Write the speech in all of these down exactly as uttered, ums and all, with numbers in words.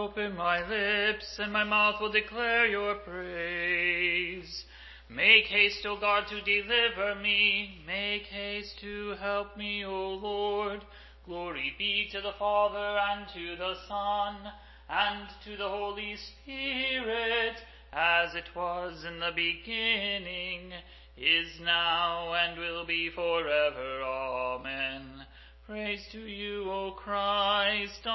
open my lips, and my mouth will declare your praise. Make haste, O God, to deliver me. Make haste to help me, O Lord. Glory be to the Father, and to the Son, and to the Holy Spirit, as it was in the beginning, is now, and will be forever. Amen. Praise to you, O Christ.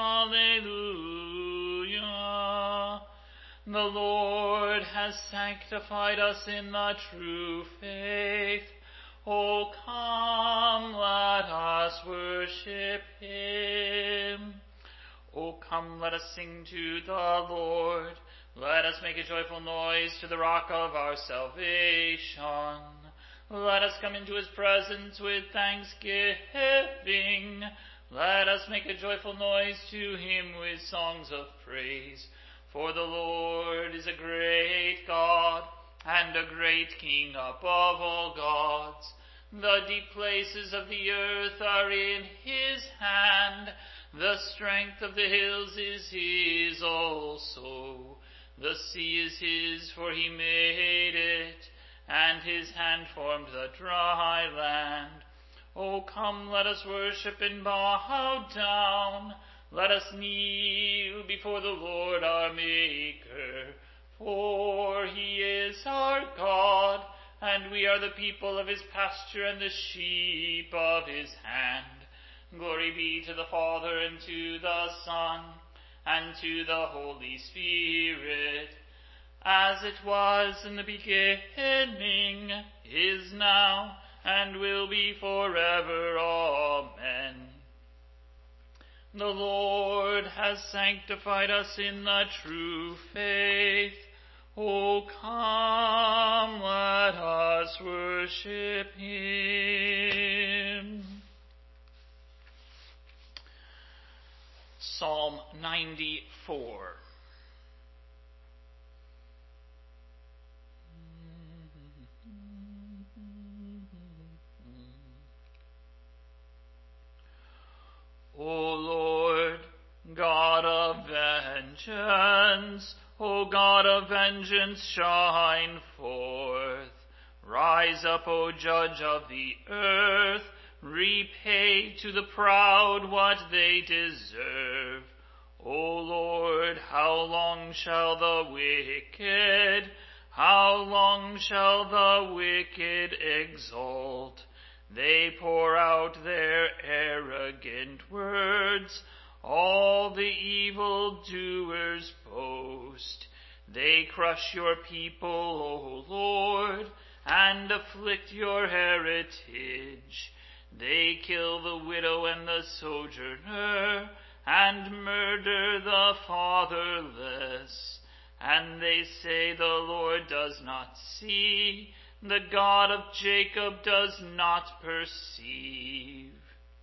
Alleluia. The Lord has sanctified us in the true faith. O come, let us worship him. O come, let us sing to the Lord. Let us make a joyful noise to the rock of our salvation. Let us come into his presence with thanksgiving. Let us make a joyful noise to him with songs of praise. For the Lord is a great God, and a great King above all gods. The deep places of the earth are in his hand. The strength of the hills is his also. The sea is his, for he made it, and his hand formed the dry land. O come, let us worship and bow down. Let us kneel before the Lord our Maker. For he is our God, and we are the people of his pasture and the sheep of his hand. Glory be to the Father, and to the Son, and to the Holy Spirit, as it was in the beginning, is now, and will be forever. Amen. The Lord has sanctified us in the true faith. O come, let us worship him. Psalm ninety-four. O Lord, God of vengeance, O God of vengeance, shine forth. Rise up, O Judge of the earth. Repay to the proud what they deserve. O Lord, how long shall the wicked, how long shall the wicked exult? They pour out their arrogant words. All the evildoers boast. They crush your people, O Lord, and afflict your heritage. They kill the widow and the sojourner, and murder the fatherless. And they say, the Lord does not see, the God of Jacob does not perceive.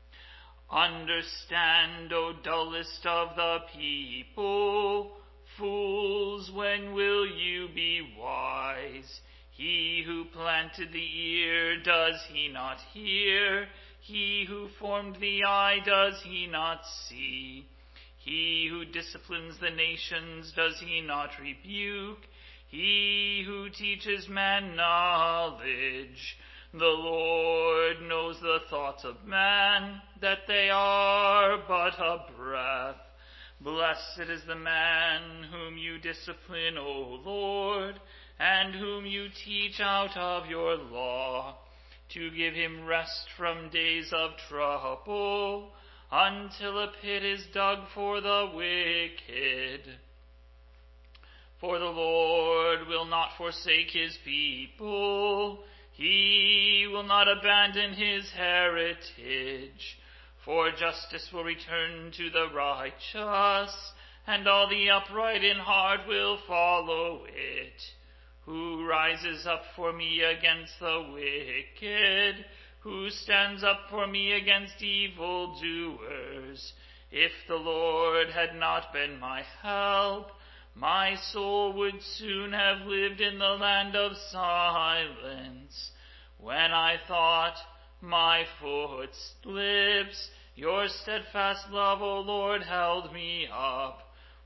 Understand, O dullest of the people, fools, when will you be wise? He who planted the ear, does he not hear? He who formed the eye, does he not see? He who disciplines the nations, does he not rebuke? He who teaches man knowledge. The Lord knows the thoughts of man, that they are but a breath. Blessed is the man whom you discipline, O Lord, and whom you teach out of your law, to give him rest from days of trouble, until a pit is dug for the wicked. For the Lord will not forsake his people. He will not abandon his heritage. For justice will return to the righteous, and all the upright in heart will follow it. Who rises up for me against the wicked? Who stands up for me against evildoers? If the Lord had not been my help, my soul would soon have lived in the land of silence. When I thought, my foot slips, your steadfast love, O Lord, held me up.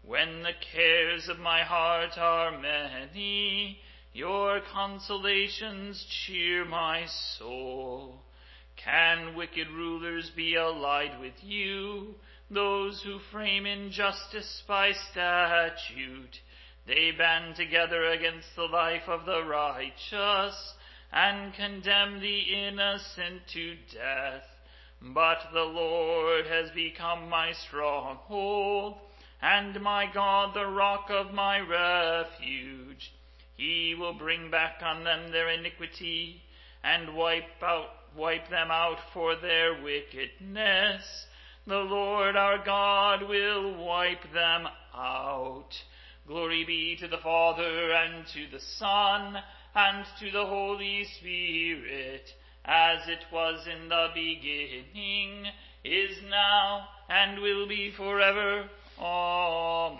When the cares of my heart are many, your consolations cheer my soul. Can wicked rulers be allied with you, those who frame injustice by statute? They band together against the life of the righteous, and condemn the innocent to death. But the Lord has become my stronghold, and my God the rock of my refuge. He will bring back on them their iniquity, and wipe out wipe them out for their wickedness. The Lord our God will wipe them out. Glory be to the Father, and to the Son, and to the Holy Spirit, as it was in the beginning, is now, and will be forever. Amen.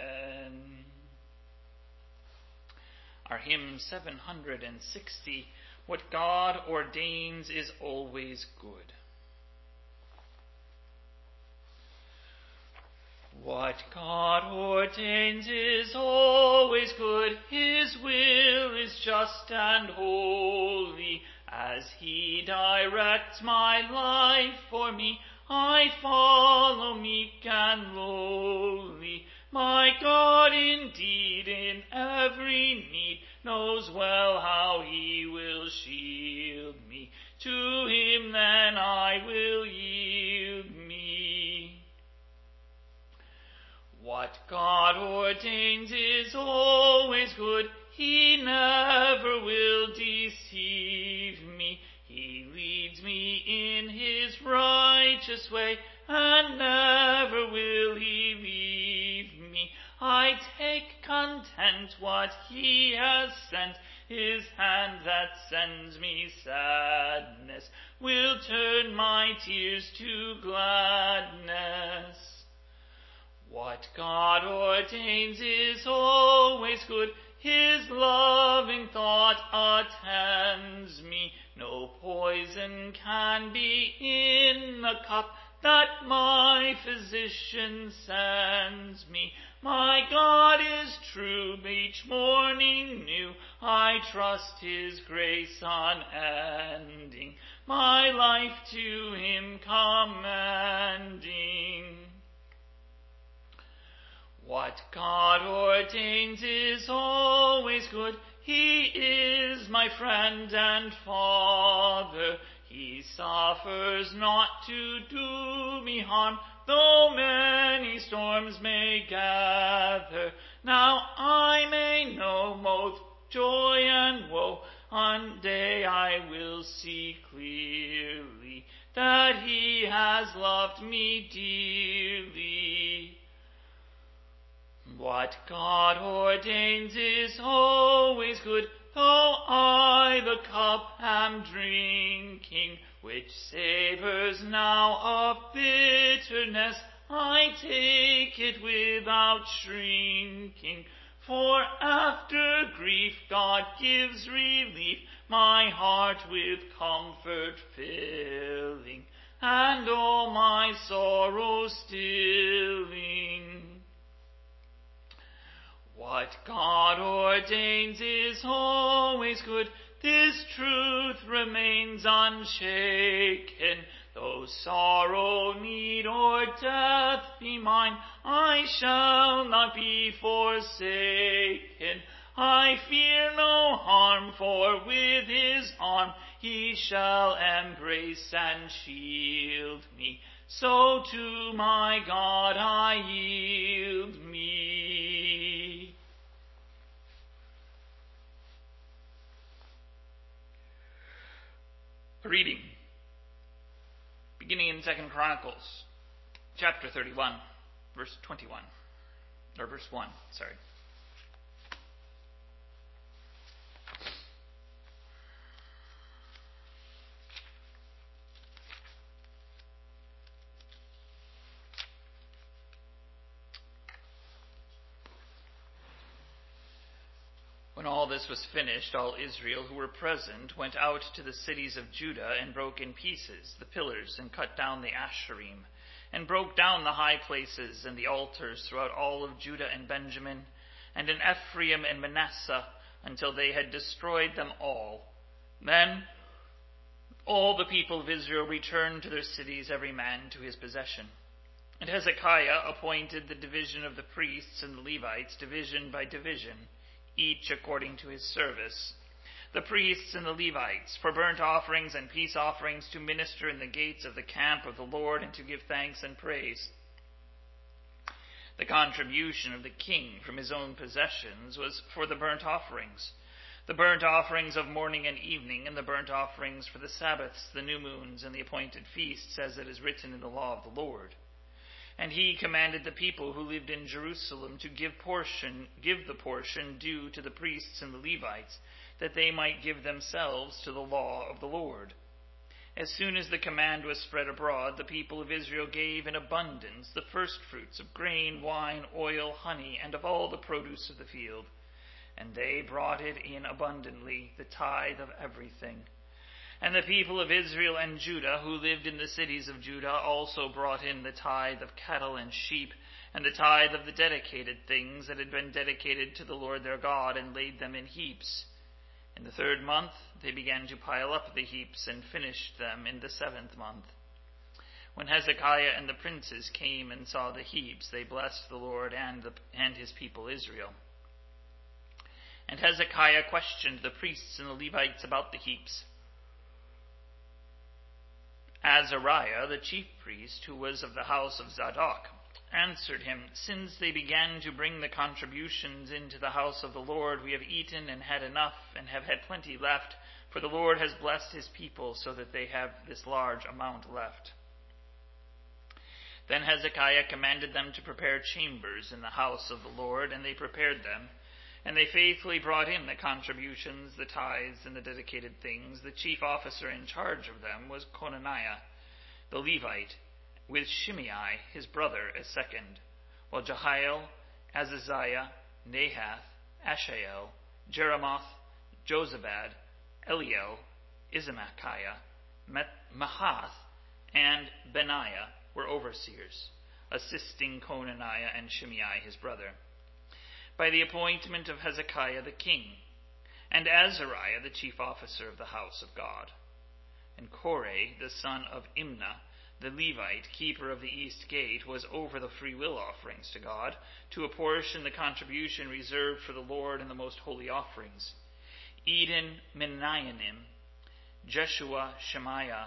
Our hymn seven hundred sixty, What God Ordains is Always Good. What God ordains is always good, His will is just and holy. As He directs my life for me, I follow meek and lowly. My God indeed in every need knows well how He will shield me. To Him then I will yield me. What God ordains is always good. He never will deceive me. He leads me in His righteous way, and never will He leave me. I take content what He has sent. His hand that sends me sadness will turn my tears to gladness. What God ordains is always good. His loving thought attends me. No poison can be in the cup that my physician sends me. My God is true, each morning new. I trust His grace unending, my life to Him commending. What God ordains is always good. He is my friend and Father. He suffers not to do me harm, though many storms may gather. Now I may know both joy and woe. One day I will see clearly that He has loved me dearly. What God ordains is always good, though I the cup am drinking, which savours now of bitterness. I take it without shrinking, for after grief God gives relief, my heart with comfort filling, and all my sorrow stilling. What God ordains is always good. This truth remains unshaken. Though sorrow, need, or death be mine, I shall not be forsaken. I fear no harm, for with His arm He shall embrace and shield me. So to my God I yield me. A reading beginning in Second Chronicles, chapter thirty-one, verse twenty-one, or verse one, sorry. When all this was finished, all Israel who were present went out to the cities of Judah and broke in pieces the pillars and cut down the Asherim and broke down the high places and the altars throughout all of Judah and Benjamin, and in Ephraim and Manasseh, until they had destroyed them all. Then all the people of Israel returned to their cities, every man to his possession. And Hezekiah appointed the division of the priests and the Levites, division by division, each according to his service. The priests and the Levites, for burnt offerings and peace offerings, to minister in the gates of the camp of the Lord, and to give thanks and praise. The contribution of the king from his own possessions was for the burnt offerings, the burnt offerings of morning and evening, and the burnt offerings for the Sabbaths, the new moons, and the appointed feasts, as it is written in the law of the Lord. And he commanded the people who lived in Jerusalem to give portion, give the portion due to the priests and the Levites, that they might give themselves to the law of the Lord. As soon as the command was spread abroad, the people of Israel gave in abundance the firstfruits of grain, wine, oil, honey, and of all the produce of the field. And they brought it in abundantly, the tithe of everything. And the people of Israel and Judah, who lived in the cities of Judah, also brought in the tithe of cattle and sheep, and the tithe of the dedicated things that had been dedicated to the Lord their God, and laid them in heaps. In the third month they began to pile up the heaps, and finished them in the seventh month. When Hezekiah and the princes came and saw the heaps, they blessed the Lord and, the, and his people Israel. And Hezekiah questioned the priests and the Levites about the heaps. Azariah, the chief priest, who was of the house of Zadok, answered him, Since they began to bring the contributions into the house of the Lord, we have eaten and had enough, and have had plenty left, for the Lord has blessed his people, so that they have this large amount left. Then Hezekiah commanded them to prepare chambers in the house of the Lord, and they prepared them. And they faithfully brought in the contributions, the tithes, and the dedicated things. The chief officer in charge of them was Conaniah, the Levite, with Shimei, his brother, as second, while Jehiel, Azaziah, Nahath, Ashael, Jeremoth, Jozabad, Eliel, Ismachiah, Mahath, and Benaiah were overseers, assisting Conaniah and Shimei, his brother, by the appointment of Hezekiah the king, and Azariah the chief officer of the house of God. And Korah, the son of Imnah, the Levite, keeper of the east gate, was over the freewill offerings to God, to apportion the contribution reserved for the Lord in the most holy offerings. Eden, Menayanim, Jeshua, Shemaiah,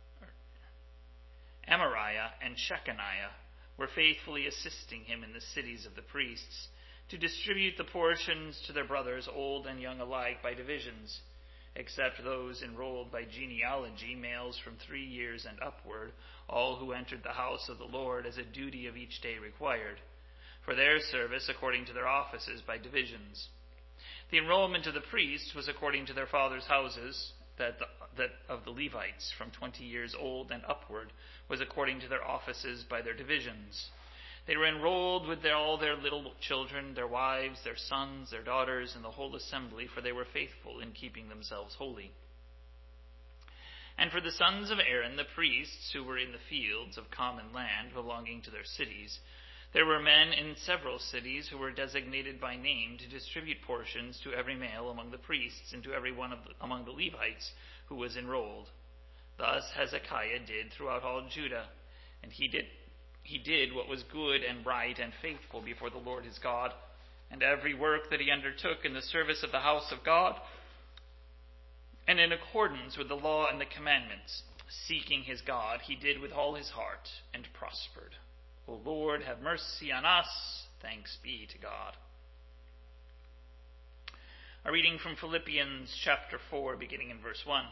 Amariah, and Shechaniah were faithfully assisting him in the cities of the priests, to distribute the portions to their brothers, old and young alike, by divisions, except those enrolled by genealogy, males from three years and upward, all who entered the house of the Lord as a duty of each day required, for their service according to their offices by divisions. The enrollment of the priests was according to their fathers' houses, that, the, that of the Levites from twenty years old and upward was according to their offices by their divisions. They were enrolled with their, all their little children, their wives, their sons, their daughters, and the whole assembly, for they were faithful in keeping themselves holy. And for the sons of Aaron, the priests, who were in the fields of common land belonging to their cities, there were men in several cities who were designated by name to distribute portions to every male among the priests, and to every one of the, among the Levites who was enrolled. Thus Hezekiah did throughout all Judah, and he did He did what was good and right and faithful before the Lord his God, and every work that he undertook in the service of the house of God, and in accordance with the law and the commandments, seeking his God, he did with all his heart, and prospered. O Lord, have mercy on us. Thanks be to God. A reading from Philippians chapter four, beginning in verse one.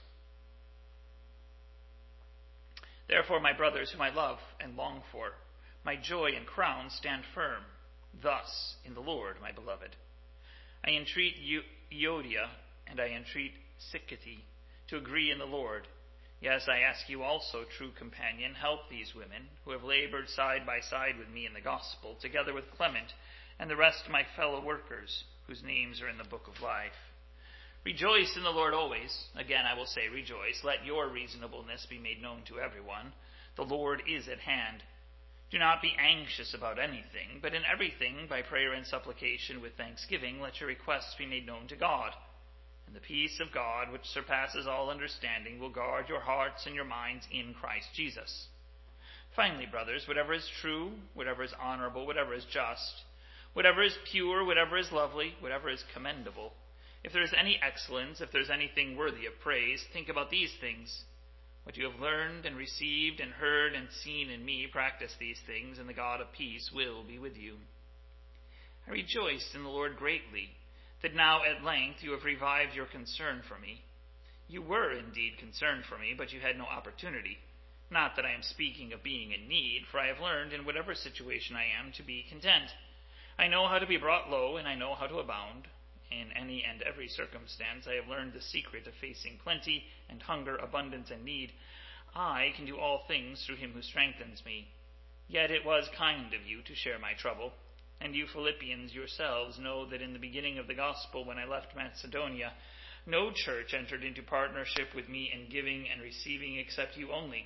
Therefore, my brothers, whom I love and long for, my joy and crown, stand firm. Thus, in the Lord, my beloved, I entreat Euodia and I entreat Syntyche to agree in the Lord. Yes, I ask you also, true companion, help these women who have labored side by side with me in the gospel, together with Clement and the rest of my fellow workers, whose names are in the book of life. Rejoice in the Lord always. Again, I will say rejoice. Let your reasonableness be made known to everyone. The Lord is at hand. Do not be anxious about anything, but in everything, by prayer and supplication with thanksgiving, let your requests be made known to God. And the peace of God, which surpasses all understanding, will guard your hearts and your minds in Christ Jesus. Finally, brothers, whatever is true, whatever is honorable, whatever is just, whatever is pure, whatever is lovely, whatever is commendable, if there is any excellence, if there is anything worthy of praise, think about these things. What you have learned and received and heard and seen in me, practice these things, and the God of peace will be with you. I rejoiced in the Lord greatly, that now at length you have revived your concern for me. You were indeed concerned for me, but you had no opportunity. Not that I am speaking of being in need, for I have learned in whatever situation I am to be content. I know how to be brought low, and I know how to abound. In any and every circumstance I have learned the secret of facing plenty and hunger, abundance and need. I can do all things through him who strengthens me. Yet it was kind of you to share my trouble. And you Philippians yourselves know that in the beginning of the gospel, when I left Macedonia, no church entered into partnership with me in giving and receiving except you only.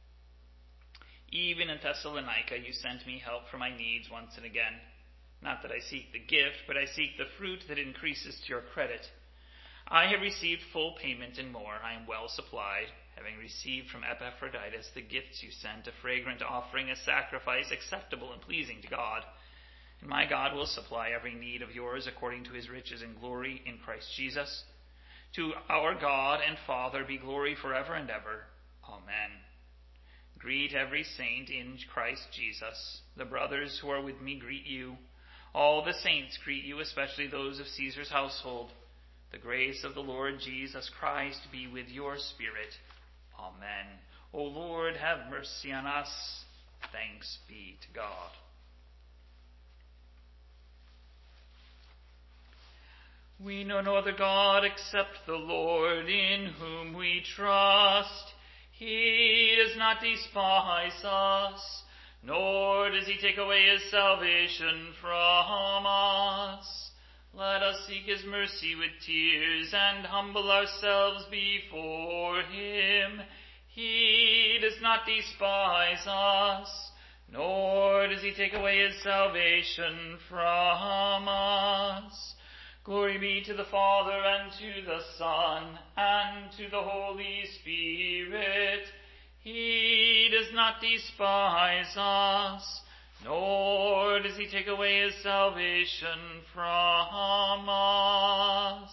Even in Thessalonica you sent me help for my needs once and again. Not that I seek the gift, but I seek the fruit that increases to your credit. I have received full payment and more. I am well supplied, having received from Epaphroditus the gifts you sent, a fragrant offering, a sacrifice acceptable and pleasing to God. And my God will supply every need of yours according to his riches and glory in Christ Jesus. To our God and Father be glory forever and ever. Amen. Greet every saint in Christ Jesus. The brothers who are with me greet you. All the saints greet you, especially those of Caesar's household. The grace of the Lord Jesus Christ be with your spirit. Amen. O Lord, have mercy on us. Thanks be to God. We know no other God except the Lord, in whom we trust. He does not despise us, nor does he take away his salvation from us. Let us seek his mercy with tears and humble ourselves before him. He does not despise us, nor does he take away his salvation from us. Glory be to the Father, and to the Son, and to the Holy Spirit. He does not despise us, nor does he take away his salvation from us.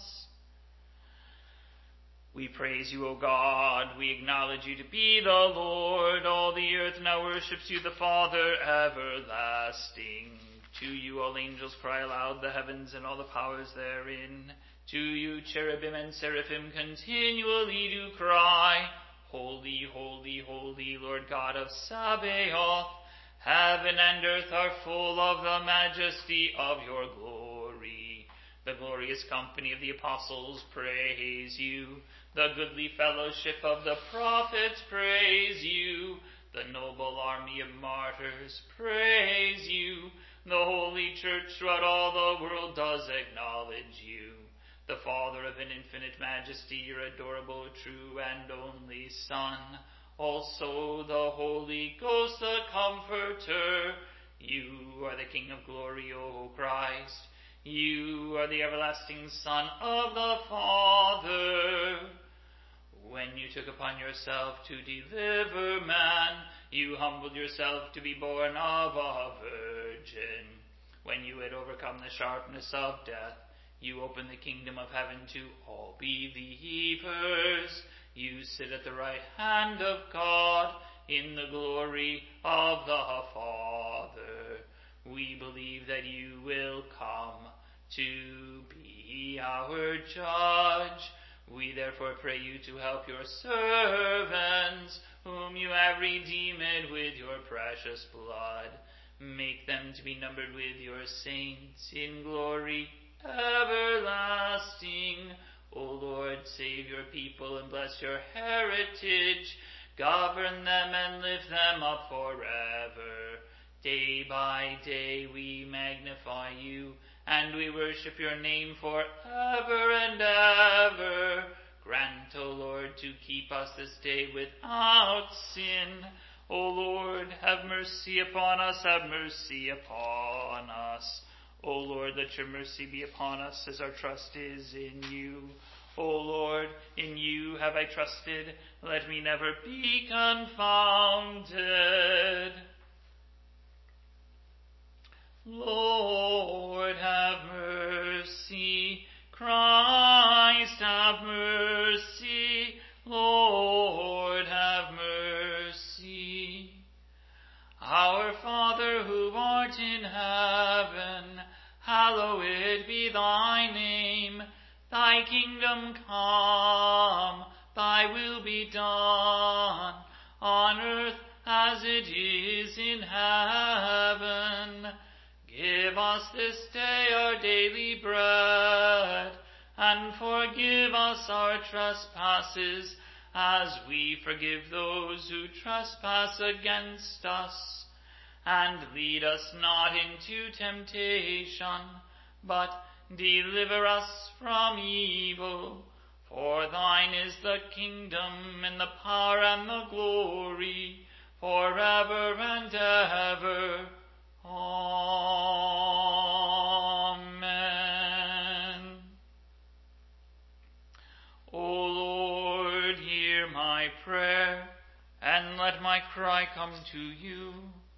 We praise you, O God. We acknowledge you to be the Lord. All the earth now worships you, the Father everlasting. To you all angels cry aloud, the heavens and all the powers therein. To you cherubim and seraphim continually do cry, Holy, holy, holy, Lord God of Sabaoth. Heaven and earth are full of the majesty of your glory. The glorious company of the apostles praise you. The goodly fellowship of the prophets praise you. The noble army of martyrs praise you. The holy church throughout all the world does acknowledge you. The Father of an infinite majesty, your adorable, true, and only Son. Also the Holy Ghost, the Comforter. You are the King of glory, O Christ. You are the everlasting Son of the Father. When you took upon yourself to deliver man, you humbled yourself to be born of a virgin. When you had overcome the sharpness of death, you opened the kingdom of heaven to all believers. You sit at the right hand of God in the glory of the Father. We believe that you will come to be our judge. We therefore pray you to help your servants, whom you have redeemed with your precious blood. Make them to be numbered with your saints in glory everlasting. O Lord, save your people and bless your heritage. Govern them and lift them up forever. Day by day we magnify you, and we worship your name forever and ever. Grant, O Lord, to keep us this day without sin. O Lord, have mercy upon us, have mercy upon us. O Lord, let your mercy be upon us, as our trust is in you. O Lord, in you have I trusted, let me never be confounded. Lord, have mercy. Christ, have mercy. Lord, have mercy. Our Father, who art in heaven, hallowed be thy name. Thy kingdom come, thy will be done, on earth as it is in heaven. Give us this day our daily bread, and forgive us our trespasses, as we forgive those who trespass against us. And lead us not into temptation, but deliver us from evil. For thine is the kingdom, and the power, and the glory, forever and ever. Amen. O Lord, hear my prayer, and let my cry come to you.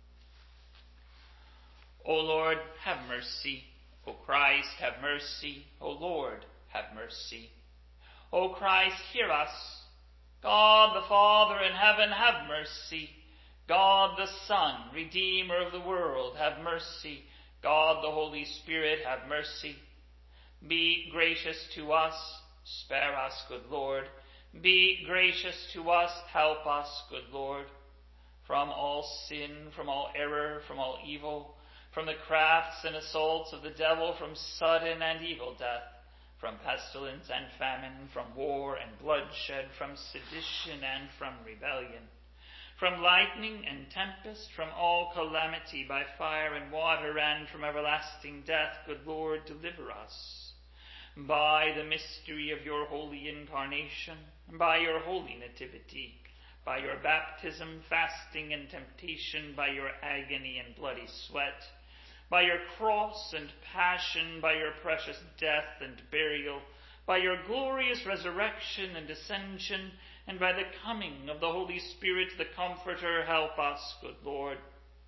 O Lord, have mercy. O Christ, have mercy. O Lord, have mercy. O Christ, hear us. God the Father in heaven, have mercy. God the Son, Redeemer of the world, have mercy. God the Holy Spirit, have mercy. Be gracious to us. Spare us, good Lord. Be gracious to us. Help us, good Lord. From all sin, from all error, from all evil, from the crafts and assaults of the devil, from sudden and evil death, from pestilence and famine, from war and bloodshed, from sedition and from rebellion, from lightning and tempest, from all calamity by fire and water, and from everlasting death, good Lord, deliver us. By the mystery of your holy incarnation, by your holy nativity, by your baptism, fasting, and temptation, by your agony and bloody sweat, by your cross and passion, by your precious death and burial, by your glorious resurrection and ascension, and by the coming of the Holy Spirit, the Comforter, help us, good Lord.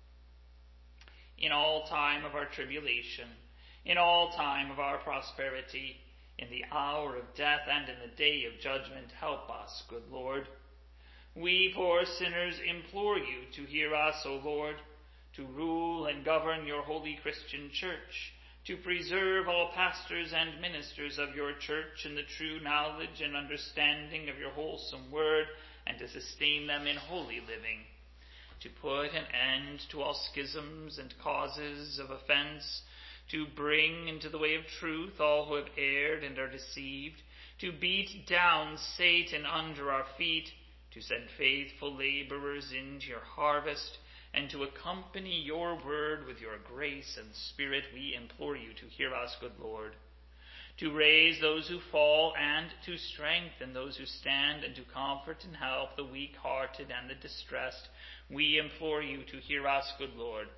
In all time of our tribulation, in all time of our prosperity, in the hour of death and in the day of judgment, help us, good Lord. We poor sinners implore you to hear us, O Lord, to rule and govern your holy Christian church, to preserve all pastors and ministers of your church in the true knowledge and understanding of your wholesome word, and to sustain them in holy living, to put an end to all schisms and causes of offense, to bring into the way of truth all who have erred and are deceived, to beat down Satan under our feet, to send faithful laborers into your harvest, and to accompany your word with your grace and spirit. We implore you to hear us, good Lord. To raise those who fall, and to strengthen those who stand, and to comfort and help the weak-hearted and the distressed. We implore you to hear us, good Lord.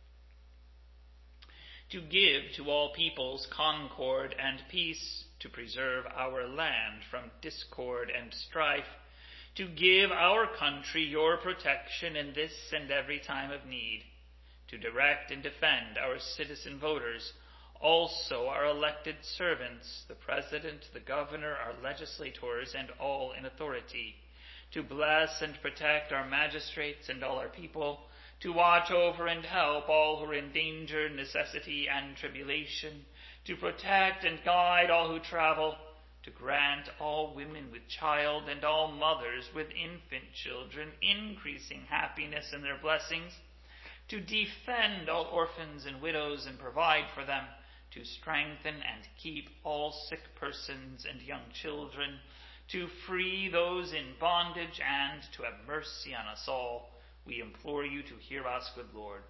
To give to all peoples concord and peace, to preserve our land from discord and strife, to give our country your protection in this and every time of need, to direct and defend our citizen voters, also our elected servants, the president, the governor, our legislators, and all in authority, to bless and protect our magistrates and all our people, to watch over and help all who are in danger, necessity, and tribulation, to protect and guide all who travel, to grant all women with child and all mothers with infant children increasing happiness in their blessings, to defend all orphans and widows and provide for them, to strengthen and keep all sick persons and young children, to free those in bondage, and to have mercy on us all. We implore you to hear us, good Lord.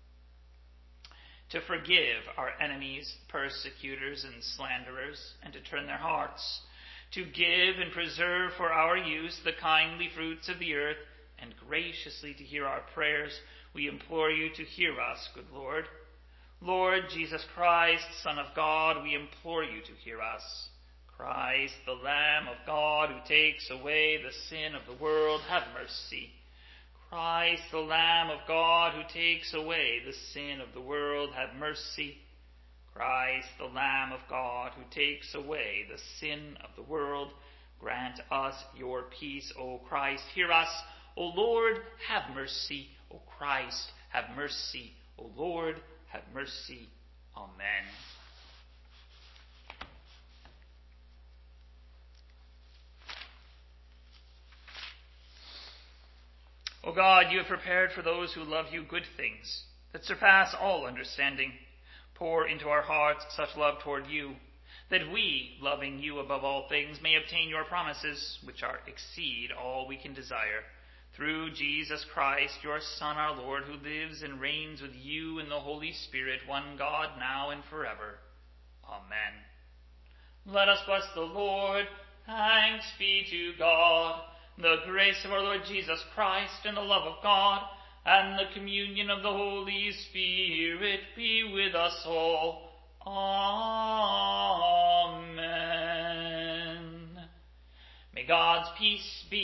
To forgive our enemies, persecutors, and slanderers, and to turn their hearts, to give and preserve for our use the kindly fruits of the earth, and graciously to hear our prayers, we implore you to hear us, good Lord. Lord Jesus Christ, Son of God, we implore you to hear us. Christ, the Lamb of God, who takes away the sin of the world, have mercy. Christ, the Lamb of God, who takes away the sin of the world, have mercy. Christ, the Lamb of God, who takes away the sin of the world, grant us your peace. O Christ, hear us. O Lord, have mercy. O Christ, have mercy. O Lord, have mercy. Amen. O God, you have prepared for those who love you good things that surpass all understanding. Pour into our hearts such love toward you, that we, loving you above all things, may obtain your promises, which are exceed all we can desire. Through Jesus Christ, your Son, our Lord, who lives and reigns with you in the Holy Spirit, one God, now and forever. Amen. Let us bless the Lord. Thanks be to God. The grace of our Lord Jesus Christ, and the love of God, and the communion of the Holy Spirit be with us all. Amen. May God's peace be